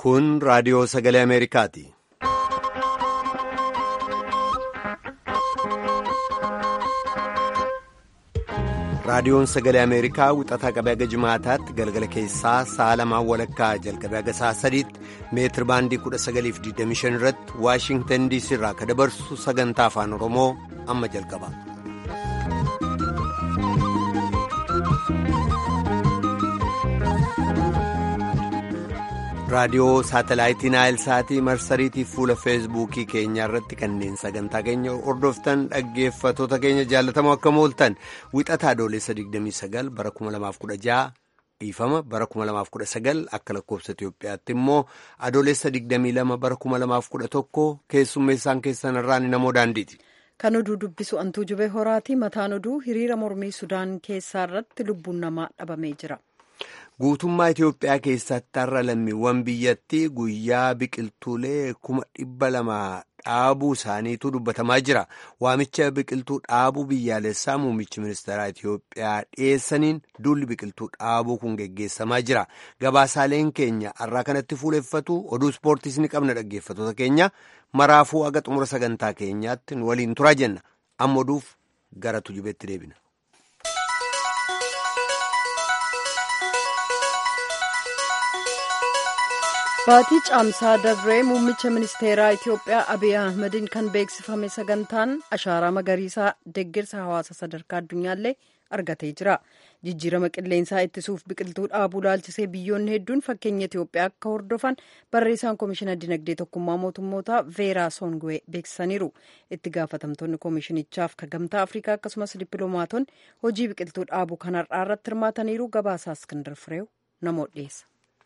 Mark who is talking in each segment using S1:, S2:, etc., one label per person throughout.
S1: Kun raadiyoo sagalee Ameerikaati. Raadiyoon sagalee Ameerikaa wixataa qabee haga jimaataatti galgala keessaa sa'a lamaan walakkaa jalqabee haga sa'a sadiitti meetir baandii 1925 irratti Waashingtan DC irraa akka dabarsu sagantaa afaan Oromoo amma jalqaba. Raadiyoo saatalaayitii Naayilsaatii marsariitii fuula feesbuukii keenya irratti kanneen sagantaa keenya hordoftan dhaggeeffatoota keenya jaallatamoo akkam ooltan wixataa adoolessa 29 bara 2016 dhiifama bara 2019 akka lakkoofsa Itoophiyaatti immoo adoolessa 22 bara 2011 keessummeessaan keessan irraan namoo daandiiti.
S2: Kan oduu dubbisu Antuu Jubee Horaati. Mataan oduu hiriira mormii Sudaan keessaa irratti lubbuun namaa dhabamee jira.
S1: Guutummaa Itoophiyaa keessatti har'a lammiiwwan biyyattii guyyaa biqiltuulee 200,000 dhaabuu isaaniitu dubbatamaa jira. Waamicha biqiltuu dhaabuu biyyaalessaa muummichi ministeeraa Itoophiyaa dhiyeessaniin duulli biqiltuu dhaabuu kun geggeessamaa jira. Gabaasaaleen keenya har'aa kanatti fuuleffatu oduu ispoortiis ni qabna dhaggeeffatoota keenya maraafuu haga xumura sagantaa keenyaatti nu waliin turaa jenna. Amma oduuf gara tujubeetti deebina.
S2: Baatii caamsaa dabree muummicha ministeeraa Itoophiyaa Abiy Ahmediin kan beeksifame sagantaan ashaaraa magariisaa deeggarsa hawaasa sadarkaa addunyaallee argatee jira. Jijjiirama qilleensaa ittisuuf biqiltuu dhaabuu laalchisee biyyoonni hedduun fakkeenya Itoophiyaa akka hordofan barreessaan koomishina dinagdee tokkummaa mootummootaa Veeraa Soongwee beeksisaniiru. Itti gaafatamtoonni koomishinichaaf kan gamtaa Afrikaa akkasumas dippiloomaatonni hojii biqiltuu dhaabuu kanarraa irratti hirmaataniiru. Gabaasaa Iskindar Fireew namoota dhiyeessa.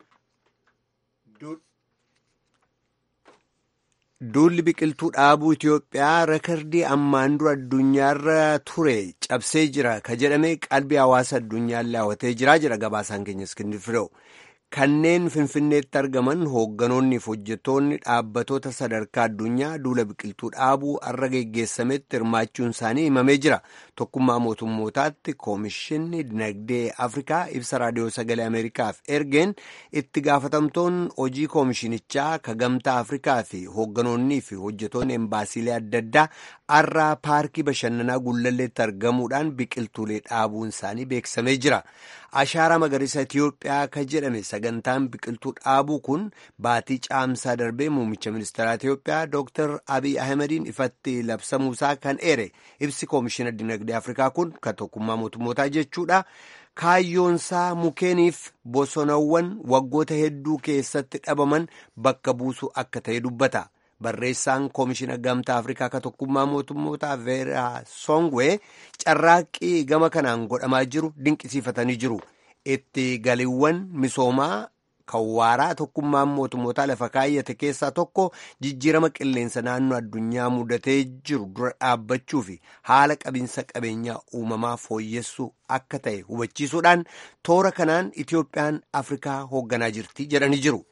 S1: Duulli biqiltuu dhaabuu Itoophiyaa rekordii ammaan dura addunyaarra ture cabsee jira ka jedhame qalbii hawaasa addunyaallee hawwatee jira jedha gabaasaan keenya Iskindar Fireew. Kanneen Finfinneetti argaman hoogganoonni fi hojjettoonni dhaabbatoota sadarkaa addunyaa duula biqiltuu dhaabuu har'a geggeessametti hirmaachuun isaanii himamee jira. Tokkummaa mootummootaatti koomishinni dinagdee Afrikaa ibsa raadiyoo sagalee Ameerikaaf ergeen itti gaafatamtoonni hojii koomishinichaa ka gamtaa Afrikaa fi hoogganoonnii fi hojjettoonni embaasiilee adda addaa har'a paarkii bashannanaa Gullalleetti argamuudhaan biqiltuulee dhaabuun isaanii beeksifamee jira. Ashaaraa magariisa Itoophiyaa ka jedhame sagantaan biqiltuu dhaabuu kun baatii caamsaa darbee muummicha ministeeraa Itoophiyaa Dr. Abiy Ahmediin ifatti labsamuusaa kan eere ibsi koomishina dinagdee Afrikaa kun kan tokkummaa mootummootaa jechuudha. Kaayyoonsaa mukeeniif bosonawwan waggoota hedduu keessatti dhabaman bakka buusuu akka ta'e dubbata. Barreessaan koomishina gamtaa Afrikaa ka tokkummaa mootummootaa Veeraa Soongwee carraaqqii gama kanaan godhamaa jiru dinqisiifatanii jiru. Itti galiiwwan misoomaa kan waaraa tokkummaan mootummootaa lafa kaayyate keessaa tokko jijjiirama qilleensa naannoo addunyaa mudatee jiru dura dhaabbachuu fi haala qabiinsa qabeenyaa uumamaa fooyyessuu akka ta'e hubachiisuudhaan toora kanaan Itoophiyaan Afrikaa hoogganaa jirti jedhanii jiru.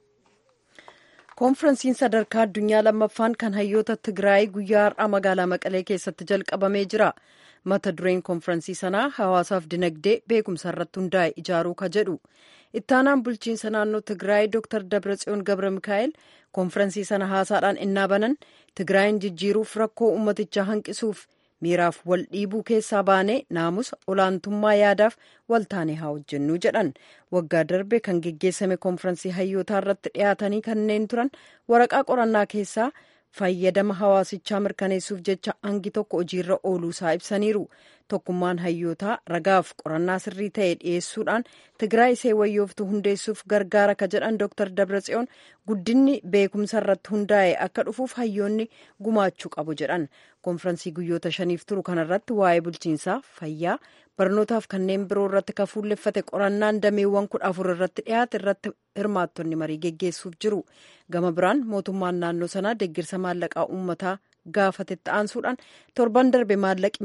S2: Koonfiransiin sadarkaa addunyaa lammaffaan kan hayyoota Tigraay guyyaa har'aa magaalaa Maqalee keessatti jalqabamee jira. Mata dureen koonfiransii sanaa hawaasaaf dinagdee beekumsa irratti hundaa'e ijaaruu ka jedhu. Ittaanaan bulchiinsa naannoo Tigraay Dr. Dabratsiyoon Gabra Mikaa'el koonfiransii sana haasaadhaan innaa banan Tigraayin jijjiiruuf rakkoo uummatichaa hanqisuuf miiraaf wal dhiibuu keessaa baanee naamusa olaantummaa yaadaaf waltaanee haa hojjennuu jedhan. Waggaa darbe kan geggeessame koonfiransii hayyootaa irratti dhiyaatanii kanneen turan waraqaa qorannaa keessaa fayyadama hawaasichaa mirkaneessuuf jecha hangi tokko hojiirra ooluusaa ibsaniiru. Tokkummaan hayyootaa ragaaf qorannaa sirrii ta'e dhiyeessuudhaan Tigraay ishee wayyooftu hundeessuuf gargaara ka jedhan Dr. Dabratsiyoon guddinni beekumsa irratti hundaa'e akka dhufuuf hayyoonni gumaachuu qabu jedhan. Koonfiransii guyyoota 5 turu kanarratti waa'ee bulchiinsaa, fayyaa, barnootaaf kanneen biroo irratti ka fuulleffate qorannaan dameewwan 14 irratti dhiyaate irratti hirmaattonni marii geggeessuuf jiru. Gama biraan mootummaan naannoo sanaa deeggarsa maallaqaa uummataa gaafatetti aansuudhaan torban darbe maallaqi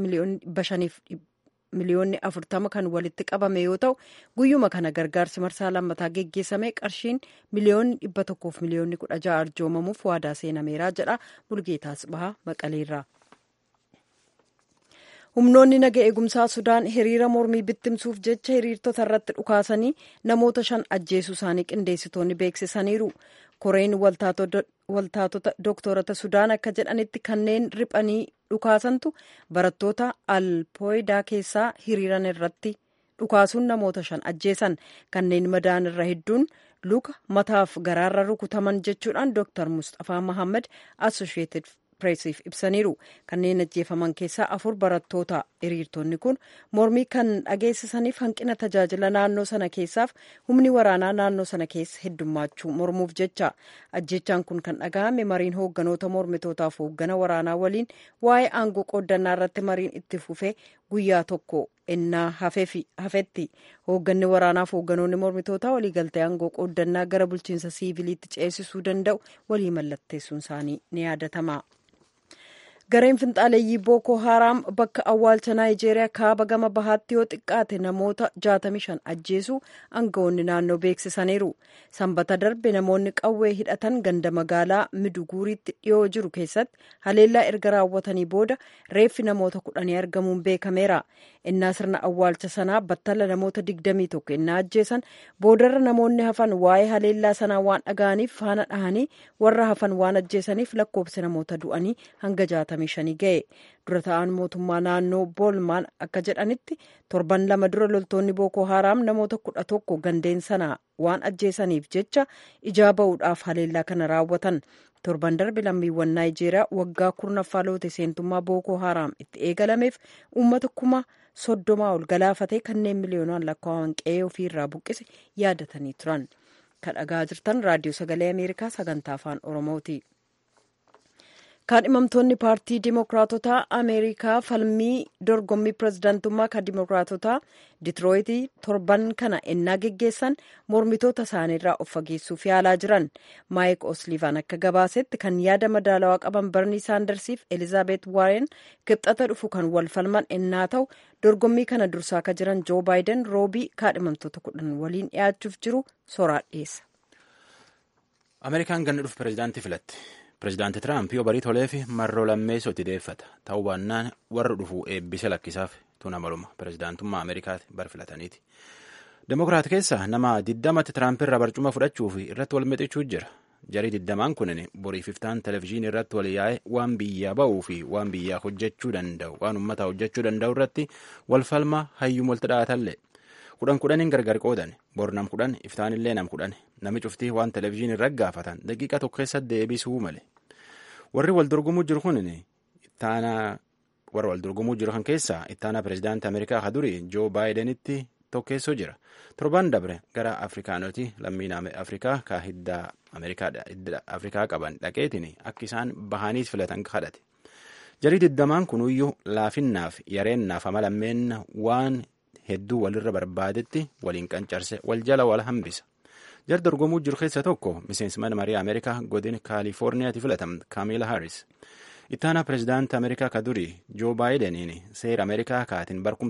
S2: miliyoonni 40 kan walitti qabame yoo ta'u guyyuma kana gargaarsi marsaa lammataa geggeessame qarshiin miliyoonni 100 fi miliyoonni 16 arjoomamuuf waadaa seenameera jedha Mulgeetaas Bahaa Maqaleerraa. Humnoonni naga eegumsaa Sudaan hiriira mormii bittimsuuf jecha hiriirtota irratti dhukaasanii namoota 5 ajjeesuu isaanii qindeessitoonni beeksisaniiru. koreen waltaatota dooktorata Sudaan akka jedhanitti kanneen riphanii dhukaasantu barattoota alpooyidaa keessaa hiriiran irratti dhukaasuun namoota 5 ajjeesan. Kanneen madaan irra hedduun luka mataaf garaarra rukutaman jechuudhaan Dr. Mustafaa Mahammad Associated Pressiif ibsaniiru. Kanneen ajjeefaman keessaa 4 barattoota. Hiriirtonni kun mormii kan dhageessisaniif hanqina tajaajila naannoo sana keessaaf humni waraanaa naannoo sana keessa heddummachuu mormuuf jecha. Ajjechaan kun kan dhaga'ame mariin hoogganoota mormitootaaf hooggana waraanaa waliin waa'ee aangoo qooddannaa irratti mariin itti fufee guyyaa tokko ennaa hafetti. Hoogganni waraanaaf hoogganoonni mormitootaa waliigaltee aangoo qooddannaa gara bulchiinsa siiviliitti ceesisuu danda'u walii mallatteessuun isaanii ni yaadatama. Gareen finxaaleeyyii Booko Haraam bakka awwaalcha Naayijeeriyaa kaaba gama bahaatti yoo xiqqaate namoota 65 ajjeesuu aangawoonni naannoo beeksisaniiru. Sanbata darbe namoonni qawwee hidhatan ganda magaalaa Miduguuriitti dhiyoo jiru keessatti haleellaa erga raawwatanii booda reeffi namoota 10 argamuun beekameera. Innaa sirna awwaalcha sanaa battala namoota 21 innaa ajjeesan boodarra namoonni hafan waa'ee haleellaa sanaa waan dhaga'aniif faana dhahanii warra hafan waan ajjeesaniif lakkoofsi namoota du'anii hanga 65 ga'e. Dura ta'an mootummaa naannoo Boolmaan akka jedhanitti torban 2 dura loltoonni Booko Haraam namoota 11 gandeen sanaa waan ajjeesaniif jecha ijaa ba'uudhaaf haleellaa kana raawwatan. Torban darbe lammiiwwan Naayijeeriyaa waggaa 10ffaa loote seentummaa Booko Haraam itti eegalameef uummata 30,000 ol galaafatee kanneen miliyoonaan lakkaa'aman qe'ee ofiirraa buqqise yaadatanii turan. Kan dhaggeeffachaa jirtan raadiyoo sagalee Ameerikaa sagantaa afaan Oromooti. Kaadhimamtoonni paartii Dimookiraatotaa Ameerikaa falmii dorgommii pirezidaantummaa kan Dimookiraatotaa Ditirooyitii torban kana ennaa geggeessan mormitoota isaaniirraa of fageessuuf yaalaa jiran. Maayik Osliivaan akka gabaasetti kan yaada madaalawaa qaban Barnii Saandarsiif Elizaabeet Waaren kibxata dhufu kan wal falman ennaa ta'u dorgommii kana dursaa akka jiran Joo Baayiden roobii kaadhimamtoota 10 waliin dhiyaachuuf jiru soraa dhiyeessa.
S3: Ameerikaan ganna dhufu pirezidaantii filatti. Pireezidaanti Tiraamp yoo barii toleef marroo lammeessoo itti deeffata. Ta'uu baannaan warra dhufu eebbise lakkisaaf tuna maluma pireezidaantummaa Ameerikaatti bar filataniiti. Demokiraat keessaa nama 20 Tiraamp irraa barcuma fudhachuuf irratti wal mixachuu jira. Jarii 20 kunin boriif iftaan televezyiinii irratti wal yaa'e waan biyyaa ba'uu fi waan biyyaa hojjechuu danda'u waan uummataa hojjechuu danda'u irratti wal falma hayyuun walitti dhaatallee. 10 gargar qoodan bor nam 10 iftaanillee nam 10 nami cuftii waan televezyiinii irra gaafatan daqiiqa tokko keessatti deebisuu male. Warri wal dorgomuu jiru kun warra wal dorgomuu jiru kan keessaa ittaana pireezidaantii Ameerikaa ka durii Joo Baayidenitti tokkeessoo jira. Torban dabre gara Afrikaanoti lammiin Afrikaa ka hidda Afrikaa qaban dhaqeetiin akka isaan bahaniis filatan kadhate. Jarii 20 kunuyyuu laafinnaaf yareennaaf amalammeen waan hedduu walirra barbaadetti waliin qancarse wal jala wal hambisa. Jar dorgomuu jiru keessa tokko miseensi mana marii Ameerikaa godin Kaalifoorniyaatti filatam Kaamila Haaris. Ittaana pireezidaantii Ameerikaa ka durii Joo Baayideniin seera Ameerikaa kaatiin barkum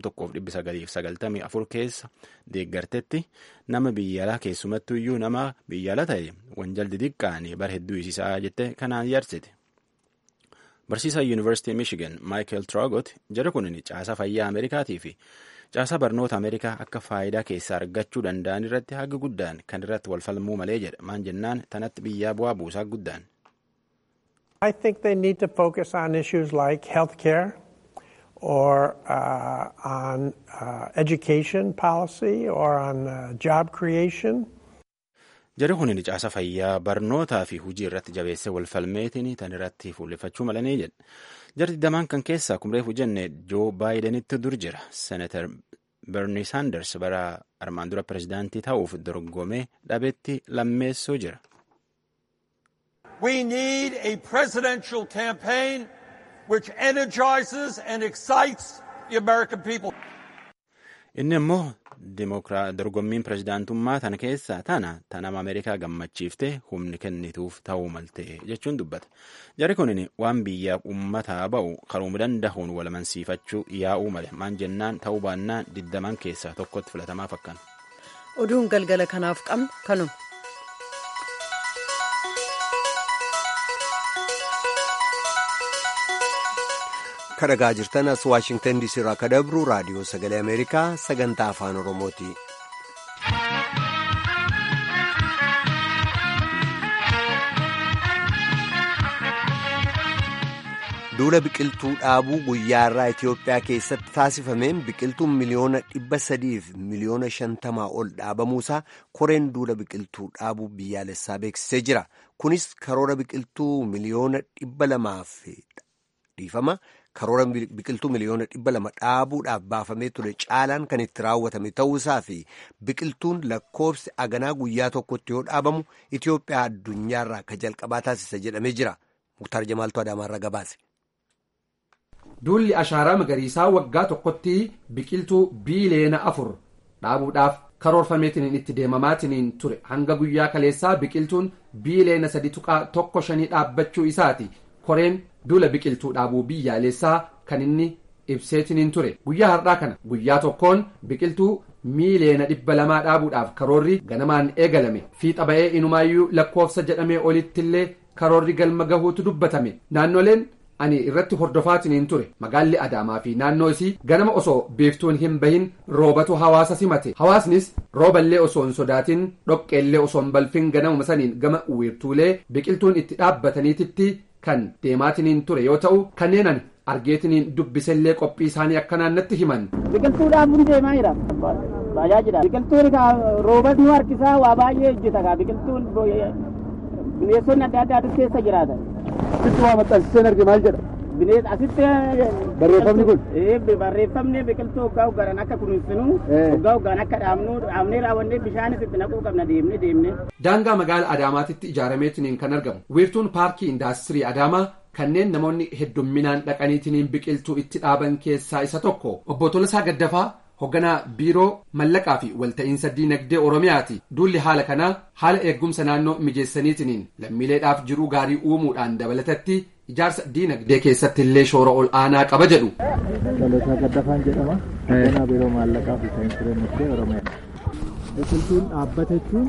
S3: 1994 keessa deeggartetti nama biyyaalaa keessumattuu iyyuu nama biyyaalaa ta'e wanjal didiqqaanii bar hedduu isiisaa jette kanaan yarsite. Barsiisaa Yuunivarsiitii Michigan Michael Traugott jara kunin caasaa fayyaa Ameerikaatii fi caasaa barnoota Ameerikaa akka faayidaa keessaa argachuu danda'an irratti haga guddaan kan irratti wal falmuu malee jedha. Maan jennaan tanatti biyyaa bu'aa buusaa guddaan.
S4: I think they need to focus on issues like healthcare or on education policy or on job creation.
S3: Jari kunin caasaa fayyaa barnootaa fi hujii irratti jabeessee wal falmeetiin tan irratti fuulleffachuu malanii jedha. Jarri 20 kan keessaa kumreef jenne Joo Baayidenitti dur jira. Senator Bernie Sanders bara armaan dura pireezidaantii ta'uuf dorgomee dhabeetti lammeessoo jira.
S5: We need a presidential campaign which energizes and excites the American people.
S3: Inni immoo dorgommiin pireezidaantummaa tana keessaa tanama Ameerikaa gammachiiftee humni kennituuf ta'uu malte jechuun dubbata. Jarri kunin waan biyyaaf uummataa ba'u karooma danda'uun wal amansiifachuu yaa'uu male maan jennaan ta'uu baannaan 20 keessaa tokkotti filatamaa fakkaan.
S2: Oduun galgala kanaaf qabnu kanuma.
S1: Kan dhagaa jirtan as Waashingtan DC irraa akka dabru raadiyoo sagalee Ameerikaa sagantaa afaan Oromooti. duula biqiltuu dhaabuu guyyaarraa Itiyoophiyaa keessatti taasifameen biqiltuun miliyoona 300 fi miliyoona 50 ol dhaabamuusaa koreen duula biqiltuu dhaabuu biyyaalessaa beeksisee jira. Kunis karoora biqiltuu miliyoona 200 karoora biqiltuu miliyoona 200 dhaabuudhaaf baafamee ture caalaan kan itti raawwatame ta'uusaa fi biqiltuun lakkoofsi aganaa guyyaa tokkotti yoo dhaabamu Itiyoophiyaa addunyaarraa akka jalqabaa taasisa jedhamee jira. Muktaar Jamaaltu Adaamaarraa gabaase.
S6: Duulli ashaaraa magariisaa waggaa tokkotti biqiltuu biiliyoona 4 dhaabuudhaaf karoorfameetiin itti deemamaatiin ture hanga guyyaa kaleessaa biqiltuun biiliyoona 3.15 dhaabbachuu isaati. Koreen duula biqiltuu dhaabuu biyyaalessaa kan inni ibseetiin ture guyyaa har'aa kana guyyaa tokkoon biqiltuu miiliyoona 200 dhaabuudhaaf karoorri ganamaan eegalame fiixa ba'ee inumaayyuu lakkoofsa jedhamee olittillee karoorri galma gahuutu dubbatame. Naannoleen ani irratti hordofaatiin ture magaalli Adaamaa fi naannoo isii ganama osoo beeftuun hin bahin roobatu hawaasa simate. Hawaasnis rooballee osoo hin sodaatin dhoqqeellee osoo hin balfin ganamuma saniin gama uwwirtuulee biqiltuun itti dhaabbataniititti kan deemaatiin ture yoo ta'u kanneen ani argeetiniin dubbisellee qophii isaanii akka naannatti himan.
S7: Biqiltuu dhaabuun deemaa jira. Baay'aa jira. Biqiltuun roobas nu harkisaa waa baay'ee hojjeta. Biqiltuun bineensonni adda addaatu keessa jiraatan.
S8: Asitti waa maxxansiseen arge maal jedha?
S7: Bineensa asitti
S8: barreeffamni kun?
S7: Barreeffamni biqiltuu hoggaa hoggaan akka kunuunsinu hoggaa hoggaan akka dhaabnee raawwannee bishaanis itti naquu qabna deemnee.
S6: Daangaa magaala Adaamaatitti ijaarameetiin kan argamu wiirtuun paarkii indaastirii Adaamaa kanneen namoonni heddumminaan dhaqaniitiin biqiltuu itti dhaaban keessaa isa tokko. Obbo Tolasaa Gaddafaa hogganaa biiroo mallaqaa fi walta'iinsa diinagdee Oromiyaati. Duulli haala kanaa haala eegumsa naannoo mijeessaniitiin lammiileedhaaf jiruu gaarii uumuudhaan dabalatatti ijaarsa diinagdee keessatti illee shoora ol aanaa qaba jedhu.
S8: Tolasaa Gaddafaan jedhama. Hogganaa biiroo mallaqaa fi walta'iinsa diinagdee Oromiyaa. Biqiltuun dhaabbatachuun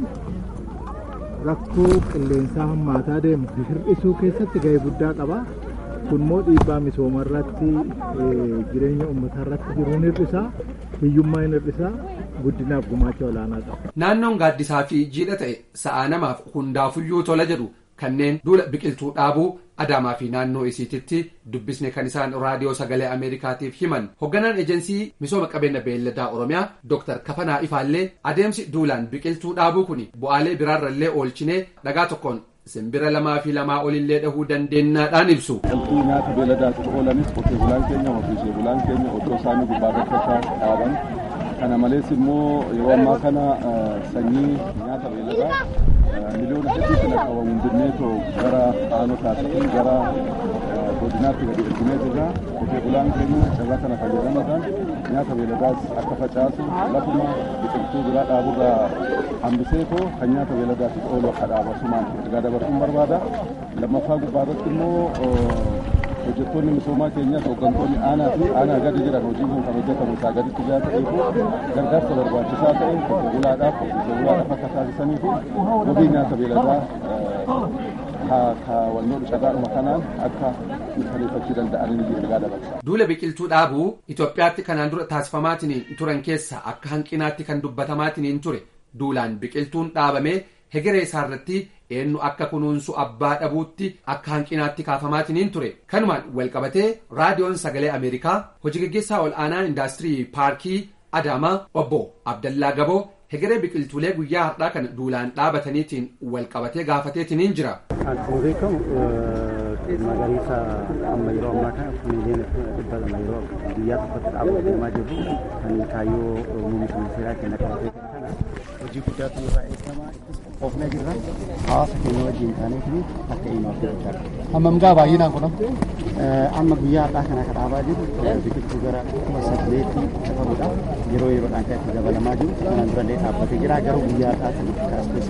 S8: rakkoo qilleensaa hammaataa deemu hir'isuu keessatti gahee guddaa qaba. Kun immoo dhiibbaa misooma irratti jireenya uummataa irratti jiruun hir'isaa hiyyummaa hin hir'isaa guddinaaf gumaacha olaanaa qaba.
S6: Naannoon gaaddisaa fi jiidha ta'e sa'aa namaaf hundaafuyyuu tola jedhu kanneen duula biqiltuu dhaabuu Adaamaa fi naannoo isiititti dubbisne kan isaan raadiyoo sagalee Ameerikaatiif himan. Hogganaan ejensii misooma qabeenya beelladaa Oromiyaa Dr. Kafanaa Ifaallee adeemsi duulaan biqiltuu dhaabuu kun bu'aalee biraarrallee oolchinee dhagaa tokkoon simbira 2 fi 2 olillee dhahuu dandeenyaadhaan ibsu.
S9: Biqiltuu nyaata beelladaatiif oolanis qotee bulaan keenya horsiisee bulaan keenya oddoo isaanii gubbaarratti isaa dhaaban. Kana malees immoo yeroo ammaa kana sanyii nyaata beelladaa miliyoona hedduutti lakkaa'amu hundineetoo gara aanotaatiin gara godinaatti gadi erginee jirra. Qotee bulaan keenya carraa kana fayyadamuudhaan nyaata beelladaas akka facaasu lafuma biqiltuu biraa dhaaburraa hambiseetoo kan nyaata beelladaatiif oolu akka dhaabasumaan ergaa dabarsuun barbaada. Lammaffaa gubbaarratti immoo hojjettoonni misoomaa keenyas hooggantoonni aanaa fi aanaa gadi jiran hojiin kun kan hojjetamu isaa gaditti jira ta'eefu gargaarsa barbaachisaa ta'e qotee bulaadhaaf horsiisee bulaadhaaf akka taasisanii fi wabii nyaata beelladaa wannoo carraadhuma kanaan akka mirkaneeffachuu danda'anii ergaa dabarsa.
S6: Duula biqiltuu dhaabuu Itoophiyaatti kanaan dura taasifamaatiin turan keessa akka hanqinaatti kan dubbatamaatiin ture duulaan biqiltuun dhaabamee hegeree isaarratti eenyu akka kunuunsu abbaa dhabuutti akka hanqinaatti kaafamaatiin ture. Kanumaan walqabatee raadiyoon sagalee Ameerikaa hojii gaggeessaa ol aanaa indaastirii paarkii Adaamaa obbo Abdallaa Gaboo hegeree biqiltuulee guyyaa har'aa kan duulaan dhaabataniitiin walqabatee gaafateetiin jira.
S10: Akkuma beekamu magariisa amma yeroo ammaa kana miliyoona 200 yeroo guyyaa tokkotti dhaabuu deemaa jirru kan kaayyoo muummicha ministeeraa kenna qabatee kana hojii guddaatu irraa eegama ittis qophoofnee jirra hawaasa keenya wajjin taaneetiin akka himaaf jechaa
S8: hammam gaa baay'inaan kun
S10: amma guyyaa har'aa kana kan dhaabaa jiru biqiltuu gara 8 qabamuudha yeroo yeroodhaan kan itti dabalamaa jiru kanaan durallee dhaabbatee jira garuu guyyaa har'aatiin kaaspees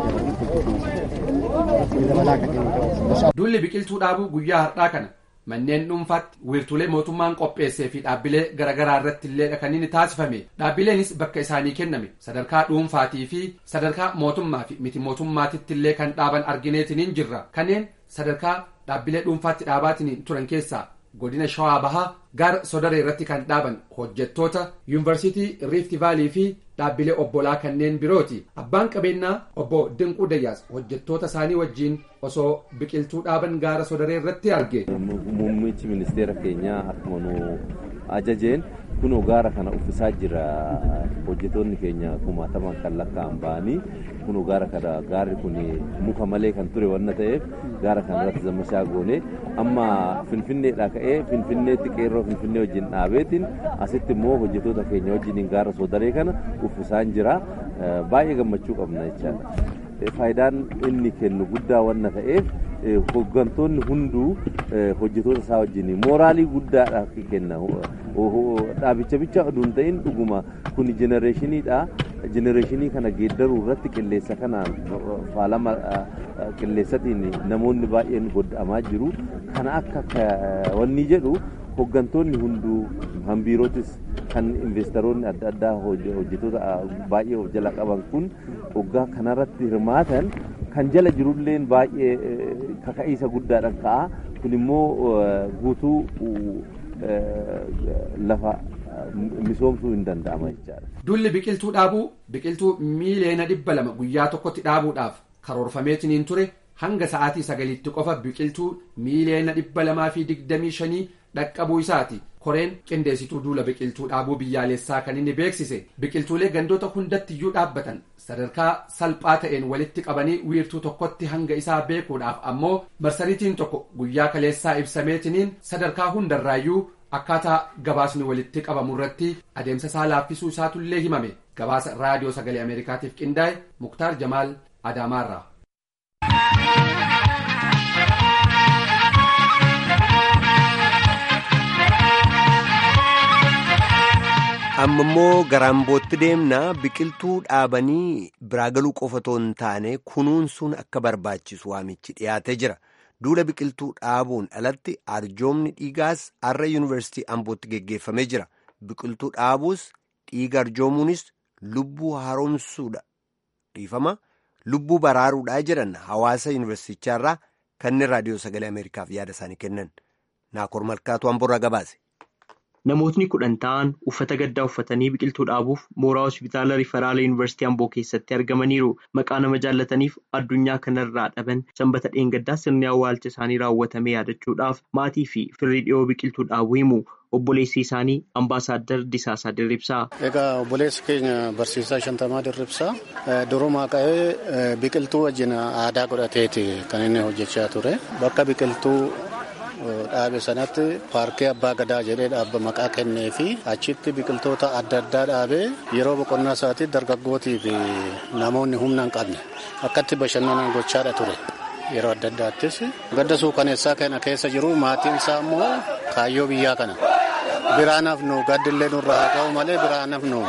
S6: Duulli biqiltuu dhaabuu guyyaa har'aa kana manneen dhuunfaatti wiirtuulee mootummaan qopheessee fi dhaabbilee garaagaraa irratti illee dhaqaniin taasifame. Dhaabbileenis bakka isaanii kenname sadarkaa dhuunfaatii fi sadarkaa mootummaa fi miti mootummaatitti illee kan dhaaban argineetiin jirra. Kanneen sadarkaa dhaabbilee dhuunfaatti dhaabaatiin turan keessaa godina Shawaa Bahaa gaara Sodaree irratti kan dhaaban hojjettoota yuunivarsiitii Rift Vaalii fi dhaabbilee obbolaa kanneen birooti. Abbaan qabeenyaa obbo Dinquu Dayyaas hojjettoota isaanii wajjin osoo biqiltuu dhaaban gaara Sodaree irratti arge.
S11: Muummichi ministeera keenyaa akkuma nu ajajeen kun gaara kana uffisaa jira. Hojjettoonni keenya kumaataman kan lakkaa'an ba'anii kun gaara kana gaarri kun muka malee kan ture waan ta'eef gaara kana irratti zammashaa goone amma Finfinneedhaa ka'ee Finfinneetti qeerroo Finfinnee wajjin dhaabeetiin asitti immoo hojjettoota keenya wajjin gaara Sodaree kana uffisaan jira. Baay'ee gammachuu qabna jechaadha. Faayidaan inni kennu guddaa waan ta'eef hoggantoonni hunduu hojjettoota isaa wajjin mooraalii guddaadha kenna. Dhaabicha bicha oduu hin ta'in dhuguma kun jenereeshiniidha. Jenereeshinii kana geeddaruu irratti qilleessa kanaan faalama qilleessatiin namoonni baay'een godhamaa jiru. Kana akka wanni jedhu hoggantoonni hunduu hambiirootis kan investoroonni adda addaa hojjettoota baay'ee of jala qaban kun hoggaa kanarratti hirmaatan kan jala jirulleen baay'ee kaka'iisa guddaadhaan ka'a. Kun immoo guutuu lafa misoomsuu hin danda'ama jechaadha.
S6: Dulli biqiltuu dhaabuu biqiltuu miiliyoona 200 guyyaa tokkotti dhaabuudhaaf karoorfameetiniin ture hanga sa'aatii 9tti qofa biqiltuu miiliyoona 225 dhaqqabuu isaati. Koreen qindeessituu duula biqiltuu dhaabuu biyyaalessaa kan inni beeksise biqiltuulee gandoota hundattiyyuu dhaabbatan sadarkaa salphaa ta'een walitti qabanii wiirtuu tokkotti hanga isaa beekuudhaaf ammoo marsariitiin tokko guyyaa kaleessaa ibsameetiniin sadarkaa hundarraayyuu akkaataa gabaasni walitti qabamu irratti adeemsa isaa laaffisuu isaatullee himame. Gabaasa raadiyoo sagalee Ameerikaatiif qindaa'e Muktaar Jamaal Adaamaarraa.
S1: amma immoo garaambootti deemna. Biqiltuu dhaabanii biraa galuu qofa otoo hin taane kunuunsuun akka barbaachisu waamichi dhiyaatee jira. Duula biqiltuu dhaabuun alatti arjoomni dhiigaas har'a yuunivarsiitii Ambootti geggeeffamee jira. Biqiltuu dhaabuus dhiiga arjoomuunis lubbuu haaromsuudha dhiifama lubbuu baraaruudhaa jedhan hawaasa yuunivarsiitichaarraa kanneen raadiyoo sagalee Ameerikaaf yaada isaanii kennan. Naakoor Malkaatu Amboorraa gabaase.
S12: Namootni 10 ta'an uffata gaddaa uffatanii biqiltuu dhaabuuf mooraa hospitaala Riferaala Yuunivarsiitii Amboo keessatti argamaniiru. Maqaa nama jaallataniif addunyaa kanarraa dhaban sanbata dheengaddaa sirni awwaalcha isaanii raawwatame yaadachuudhaaf maatii fi firii dhiyoo biqiltuu dhaabuu himu. Obboleessi isaanii Ambaasaadder Disaasaa Dirribsaa.
S13: Egaa obboleessi keenya barsiisaa Shantamaa Dirribsaa durumaa ka'ee biqiltuu wajjin aadaa godhateeti kan inni hojjechaa ture. Bakka biqiltuu dhaabe sanatti paarkii abbaa gadaa jedhee dhaabba maqaa kennee fi achitti biqiltoota adda addaa dhaabee yeroo boqonnaa isaatii dargaggootii fi namoonni humna hin qabne akkatti bashannanan gochaadha ture. Yeroo adda addaattis gadda suukaneessaa kana keessa jiru maatiin isaa immoo kaayyoo biyyaa kana biraanaaf nu gaddillee nurraa haa ta'u malee biraanaaf nu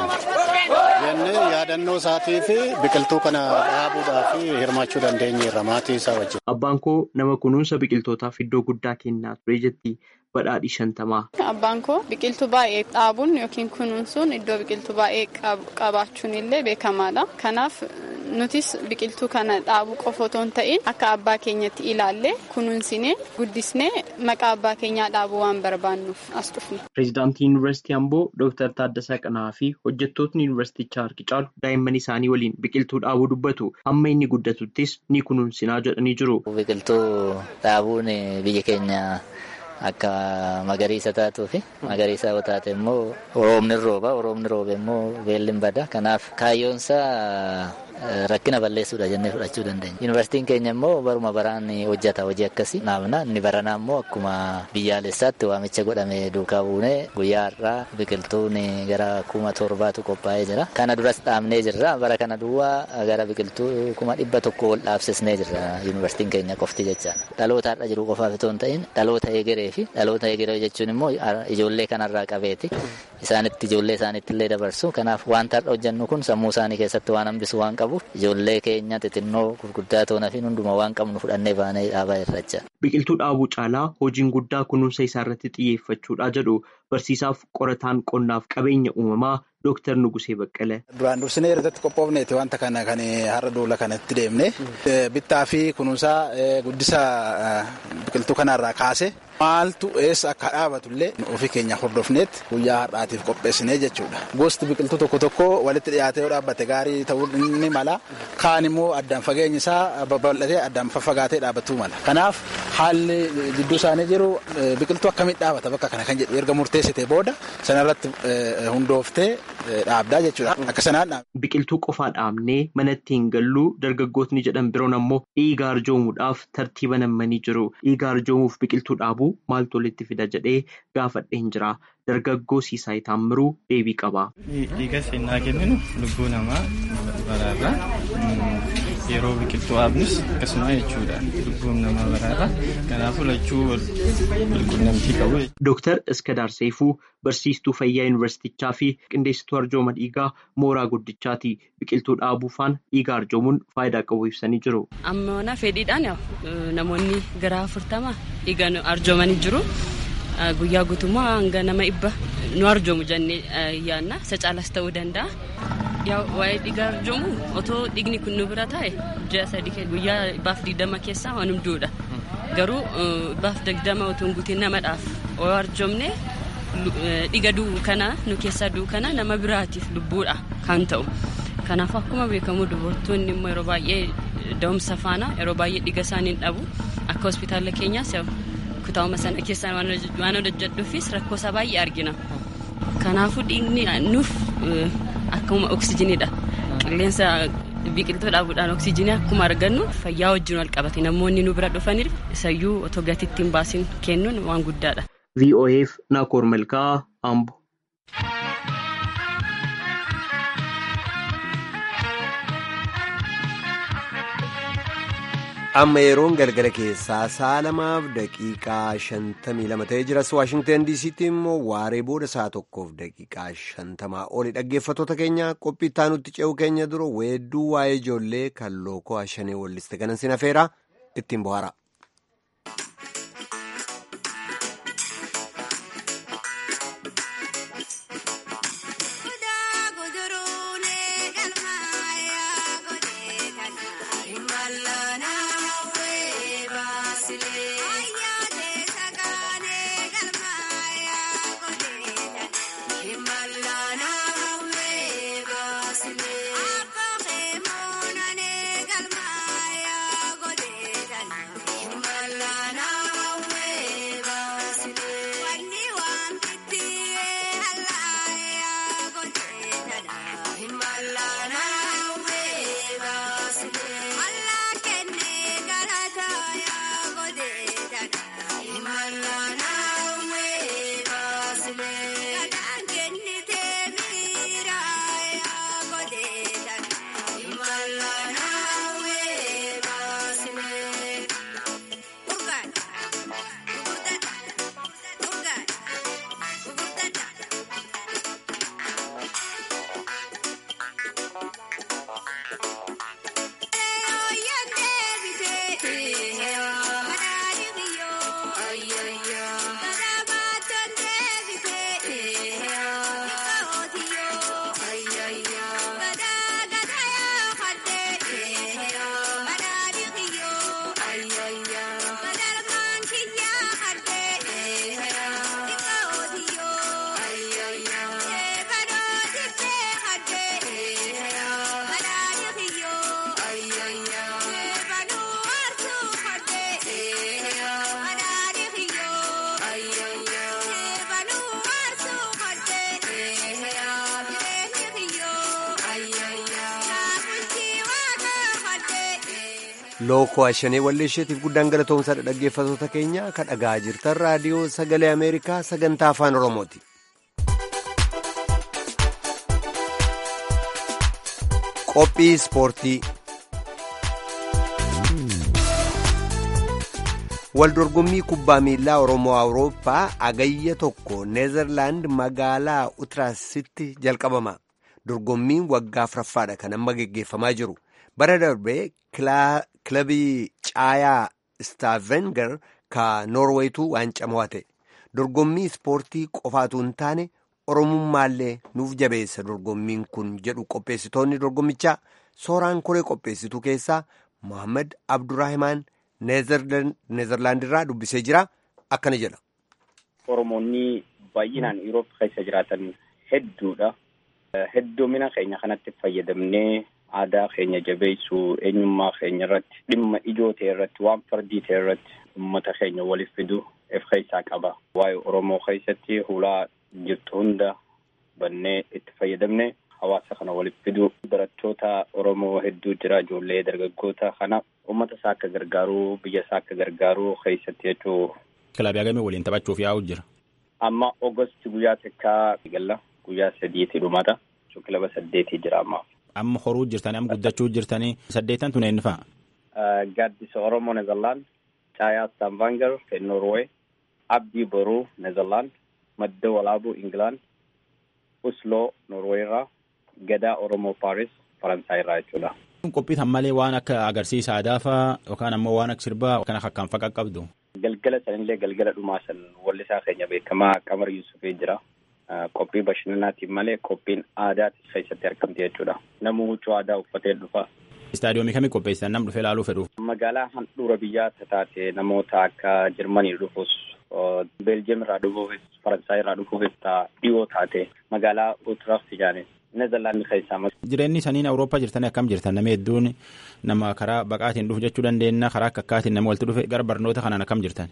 S13: jennee yaadannoo isaatii fi biqiltuu kana dhaabuudhaaf hirmaachuu dandeenyeerra maatii isaa wajjin.
S12: Abbaan koo nama kunuunsa biqiltootaaf iddoo guddaa kennaa ture jetti badhaadhi Shantamaa.
S14: Abbaan koo biqiltuu baay'ee dhaabuun yookiin kunuunsuun iddoo biqiltuu baay'ee qabaachuun illee beekamaadha. Kanaaf nutis biqiltuu kana dhaabuu qofa otoo hin ta'in akka abbaa keenyatti ilaallee kunuunsinee guddisnee maqaa abbaa keenyaa dhaabuu waan barbaannuuf as dhufne.
S12: Pireezidaantii Yuunivarsiitii Amboo Dr. Taaddasaa Qana'aa fi hojjettootni yuunivarsiitichaa harki caalu daa'imman isaanii waliin biqiltuu dhaabuu dubbatu. Amma inni guddatuttis ni kunuunsinaa jedhanii jiru.
S15: Biqiltuu dhaabuun biyya keenya akka magariisa taatuu fi magariisa yoo taate immoo roobni roobe immoo beelli bada. Kanaaf kaayyoonsaa rakkina balleessuudha jennee fudhachuu dandeenya. Yuunivarsiitiin keenya immoo baruma baraan hojjeta hojii akkasii. Naamna inni baranaa immoo akkuma biyyaalessaatti waamicha godhame duukaa buunee guyyaa har'aa biqiltuun gara 7,000 qophaa'ee jira. Kana duras dhaabnee jirra. Bara kana duwwaa gara biqiltuu 100 ol dhaabsisnee jirra yuunivarsiitiin keenya qofti jecha. Dhaloota har'a jiru qofaaf itoo hin ta'in dhaloota egeree fi dhaloota egeree jechuun immoo ijoollee kanarraa qabeeti. Isaanitti ijoollee isaaniitti illee dabarsu. Kanaaf wanta har'a hojjennu kun sammuu isaanii keessatti waan hambisu waan qabu. Ijoollee keenya xixinnoo gurguddaa toonaa fi hunduma waan qabnu fudhannee baanee dhaabaa irracha.
S12: Biqiltuu dhaabuu caalaa hojiin guddaa kunuunsa isaa irratti xiyyeeffachuudha jedhu barsiisaaf qorataan qonnaaf qabeenya uumamaa Dooktar Nugusee Baqqalee.
S16: Duraan dursinee irratti qophoofneeti wanta kana kan har'a duula kanatti deemne bittaa fi kunuunsaa guddisa biqiltuu kanarraa kaase maaltu eessa akka dhaabatullee ofii keenya hordofneet guyyaa har'aatiif qopheessinee jechuudha. Gosti biqiltuu tokko tokko walitti dhiyaatee yoo dhaabbate gaarii ta'uu ni mala. Kaan immoo addaan fageenyi isaa babal'atee addaan faffagaatee dhaabbatuu mala. Kanaaf haalli gidduu isaanii jiru biqiltuu akkamitti dhaabata bakka kana kan jedhu erga murteessitee booda sanarratti hundooftee dhaabdaa jechuudha. Akka sanaan dhaabna.
S12: Biqiltuu qofaa dhaabnee manatti hin gallu dargaggootni jedhan biroon ammoo dhiiga arjoomuudhaaf tartiiba nammanii jiru. Dhiiga arjoomuuf biqiltuu dhaabuu maaltu walitti fida jedhee gaafadheen jira. Dargaggoo Siisaa Taammiruu deebii qaba.
S17: Dhiiga seenaa kenninu lubbuu namaa baraarra yeroo biqiltuu dhaabnus akkasuma jechuudha. Lubbuun namaa baraarra kanaafuu lachuu walquunnamtii qabu.
S12: Dooktar Iskadaar Seefuu barsiistuu fayyaa yuunivarsiitichaa fi qindeessituu arjooma dhiigaa mooraa guddichaati. Biqiltuu dhaabuufaan dhiiga arjoomuun faayidaa qabu ibsanii jiru.
S18: Amma fedhiidhaan namoonni gara 40 dhiiga arjoomanii jiru. Guyyaa guutummaa hanga nama 100 nu arjoomu jennee yaadna. Isa caalas ta'uu danda'a. Waa'ee dhiiga arjoomu otoo dhiigni kun nu bira taa'e ji'a 3 guyyaa 20 keessaa waan hunduudha. Garuu 20 otoo hin guutiin namaadhaaf yoo arjoomne dhiiga du'u kana nu keessaa du'u kana nama biraatiif lubbuudha kan ta'u. Kanaaf akkuma beekamu dubartoonni immoo yeroo baay'ee da'umsa faana yeroo baay'ee dhiiga isaanii dhabu. Akka hospitaala keenyaas kutaawuma sana keessaa waan hojjedhuufis rakkoo isaa baay'ee argina. Kanaafuu dhiigni nuuf akkuma oksijiniidha. Qilleensa biqiltuu dhaabuudhaan oksijinii akkuma argannu fayyaa wajjin wal qabate namoonni nu bira dhufaniif isayyuu otoo gatiitti hin baasin kennuun waan guddaadha.
S12: VOAf Naakoor Malkaa Ambo.
S1: Amma yeroon galgala keessaa 2:52 ta'ee jira. Waashingtan DC'tti immoo waaree booda 1:50 oli. Dhaggeeffattoota keenya qophii itti aanutti ce'u keenya dura weedduu waa'ee ijoollee kan lookoo Ashanee walliste kanan sin afeera ittiin bohaara. Lookoo Ashanee walleesheetiif guddaan galatoomsaadha. Dhaggeeffattoota keenya kan dhagaa jirtan raadiyoo sagalee Ameerikaa sagantaa afaan Oromooti. Qophii ispoortii. Waldorgommii kubbaa miilaa Oromoo Awurooppaa agayya tokko Neezerlaand magaalaa Utiraasitti jalqabama. Dorgommiin waggaa afuraffaadha kan amma geggeeffamaa jiru. Bara darbee kilabii caayaa Stavanger ka Noorweetu waancaa mo'ate. Dorgommii ispoortii qofaatu hin taane Oromummaallee nuuf jabeessa dorgommiin kun jedhu qopheessitoonni dorgommichaa sooraan koree qopheessituu keessaa Mohaammed Abdurrahimaan Neezerlaandirraa dubbisee jira akkana jedha.
S19: Oromoonni baay'inaan Yuuroop keessa jiraatan hedduudha. Hedduumina keenya kanatti fayyadamnee aadaa keenya jabeessuu eenyummaa keenya irratti dhimma ijoo ta'e irratti waan fardii ta'e irratti uummata keenya waliif fiduu of keessaa qaba. Waa'ee Oromoo keessatti hulaa jirtu hunda bannee itti fayyadamne hawaasa kana waliif fiduu barattoota Oromoo hedduu jira ijoollee dargaggoota kana uummata isaa akka gargaaruu biyya isaa akka gargaaruu keessatti jechuu.
S3: Kilaabii hagamee waliin taphachuuf yaa'u jira.
S19: Amma Ogosti guyyaa takkaa galla guyyaa 3 dhumata kilaba 8 jira ammaaf.
S3: Amma horuu jirtanii amma guddachuu jirtanii 8 tun eenyu fa'a?
S19: Gaaddisa Oromoo Neezerlaand, Caayaa Staanvanger Norway, Abdii Boruu Neezerlaand, Madda Walaabuu Ingilaand, Usloo Norweerraa, Gadaa Oromoo Paaris Faransaay irraa jechuudha.
S3: Qophiitan malee waan akka agarsiisa aadaa fa'aa yookaan ammoo waan akka sirbaa kan akkaan faqa qabdu.
S19: Galgala sanillee galgala dhumaa san wallisaa keenya beekamaa Qamar Yusufee jira. Qophii bashannanaatiin malee qophiin aadaatis keessatti argamti jechuudha. Namni huccuu aadaa uffatee dhufa.
S3: Istaadiyoomii kamii qopheessan nam dhufee ilaaluu fedhu?
S19: Magaalaa handhuura biyyaa taate namoota akka Jarmanii dhufus, Beeljiyeem irraa dhufuufis, Faransaay irraa dhufuufis dhiyoo taate magaalaa Utrecht jedhanii Neezerlaand keessaa.
S3: Jireenyi saniin Awurooppaa jirtanii akkam jirtan? Namni hedduun nama karaa baqaatiin dhufu jechuu dandeenya, karaa akka akkaatiin nama walitti dhufe gara barnoota kanaan akkam jirtan?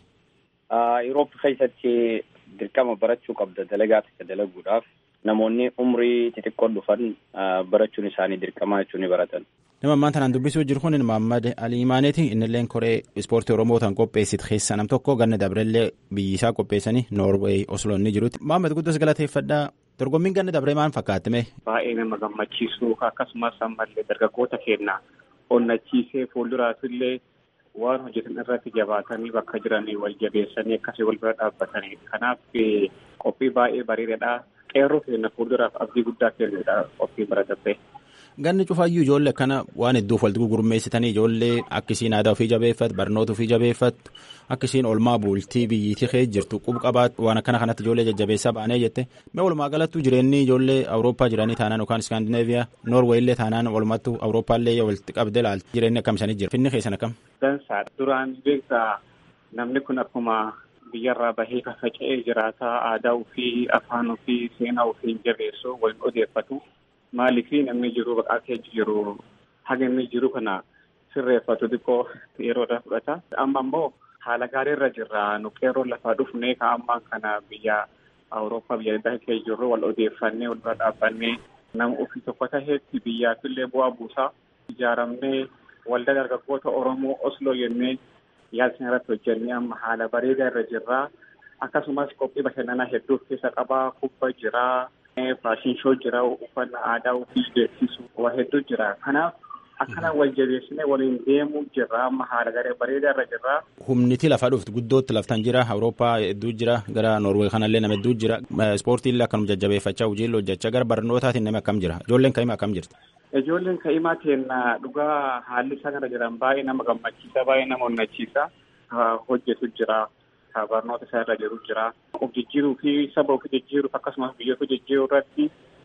S19: Yuuroop keessatti dirqama barachuu qabda dalagaa takka dalaguudhaaf namoonni umrii xixiqqoon dhufan barachuun isaanii dirqamaa jechuun ni baratan.
S3: Nama ammaan tanaan dubbisuu jiru kun Mohaammed Aliimaaneeti. Innilleen koree ispoortii Oromootaan qopheessitu keessaa nam tokko ganna dabrellee biyyisaa qopheessanii Noorweey Oslo inni jirutti. Mohaammed guddas galateeffadhaa. Dorgommiin ganna dabree maal fakkaatame?
S20: Baay'ee nama gammachiisu akkasumas ammallee dargaggoota keenya onnachiisee fuulduraatillee waan hojjetan irratti jabaatanii bakka jiranii wal jabeessanii akkasii wal bira dhaabbatanii. Kanaaf qophii baay'ee bareedaadha. Qeerroo keenya fuulduraaf abdii guddaa kennudha qophii bara darbee.
S3: Ganni cufaayyuu ijoollee kana waan hedduuf walitti gurmeessitanii ijoollee akkasiin aadaa ofii jabeeffatu barnoota ofii jabeeffatu akkasiin olmaa bultii biyyiitii kee jirtu qubqabaatu waan akkana kanatti ijoollee jajjabeessaa ba'anee jette mee walumaa galattuu jireenyi ijoollee Awurooppaa jiranii taanaan yookaan Iskaandineeviyaa Noorweeyillee taanaan walumattuu Awurooppaallee walitti qabdee ilaalti jireenyi akkamisanii jira finni keessan akkam?
S20: Dansaadha. Duraan beektaa namni kun akkuma biyyarraa bahee faca'ee jiraataa aadaa ofii afaan ofii seenaa ofii jabeessuu waliin odeeffatu. Maaliif namni jiru baqatee jiru haga inni jiru kana sirreeffatu xiqqoo yeroodhaan fudhata. Amma immoo haala gaarii irra jirra. Nu qeerroo lafaa dhufnee ammaan kana biyya Awurooppaa biyya adda keessa jirru wal odeeffannee wal bira dhaabbannee nama ofii tokko taheetti biyyaafillee bu'aa buusaa ijaaramnee waldaa dargaggoota Oromoo Osloo jennee yaadni irratti hojjennee amma haala bareedaa irra jirra. Akkasumas qophii bashannanaa hedduu keessa qabaa kubba jira. Faashin shoo jira uffannaa aadaa ofii beeksisu waa hedduu jira. Kanaaf akkana wal jabeessinee waliin deemuu jirra amma haala garee bareedaa irra jirra.
S3: Humniti lafaa dhuftu guddootti laftan jira Awurooppaa hedduu jira gara Noorweey kanallee nama hedduu jira ispoortiillee akkanuma jajjabeeffachaa hojiillee hojjechaa gara barnootaatiin nama akkam jira ijoolleen ka'imaa akkam jirti?
S20: Ijoolleen ka'imaa keenya dhugaa haalli isaan irra jiran baay'ee nama gammachiisa baay'ee nama onnachiisa hojjetu jira. Barnoota isaa irra jiru jira. Of jijjiiruu fi saba ofii jijjiiruuf akkasumas biyyoota jijjiiruu irratti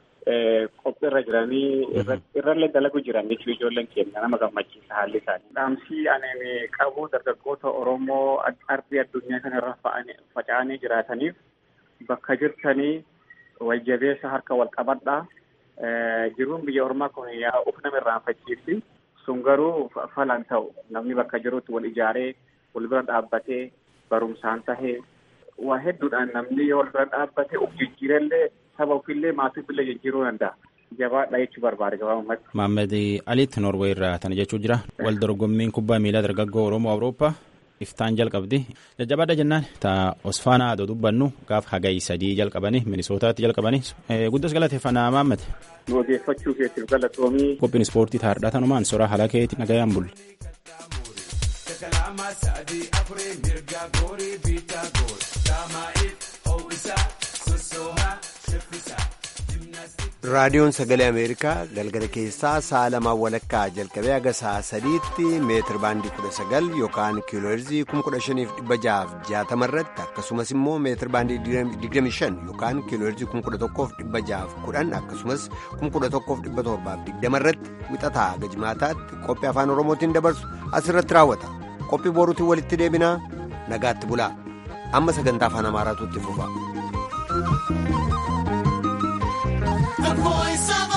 S20: qophii irra jiranii irrallee dalagu jiran jechuudha ijoolleen keenya nama gammachiisa haalli isaanii. Dhaamsii ani qabu dargaggoota Oromoo ardii addunyaa kana irra faca'anii jiraataniif bakka jirtanii wal jabeessa harka wal qabadhaa. Jiruun biyya ormaa kun of nama irraanfachiisi. Sun garuu falan ta'u namni bakka jirutti wal ijaaree wal bira dhaabbatee barumsaan tahee waa hedduudhaan namni yoo wal bira dhaabbate of jijjiirellee saba ofiillee maatiifillee jijjiiruu danda'a. Jabaadha jechuu barbaade gabaabumatti.
S3: Mohaammed Aliitti Noorweey irraa tana jechuu jira. Wal dorgommiin kubbaa miilaa dargaggoo Oromoo Awurooppaa iftaan jalqabdi. Jajjabaadha jennaan taa Osfaanaa adoo dubbannu gaaf hagayi 3 jalqabanii Minisootaatti jalqabanii guddas galateeffannaa Mohaammed.
S20: Nu odeeffachuu keetiif galatoomii.
S3: Qophiin ispoortii taardhaa tanumaan soraa haala keetii nagayaan bulle.
S21: Kalama sadi afure mirga gori bita gor dama it o isa sosoha shefisa.
S1: raadiyoon sagalee ameerikaa galgala keessaa sa'a 2:00 jalqabee haga sa'a 3tti meetir baandii 19 yookaan kiilooherzii 15,660 irratti akkasumas immoo meetir baandii 25 yookaan kiilooherzii 11,610 akkasumas 11,720 irratti wixataa haga jimaataatti qophii afaan oromootiin dabarsu asirratti raawwata. Qophii boruutiin walitti deebinaa nagaatti bulaa amma sagantaa afaan amaaraatu itti fufa. The voice of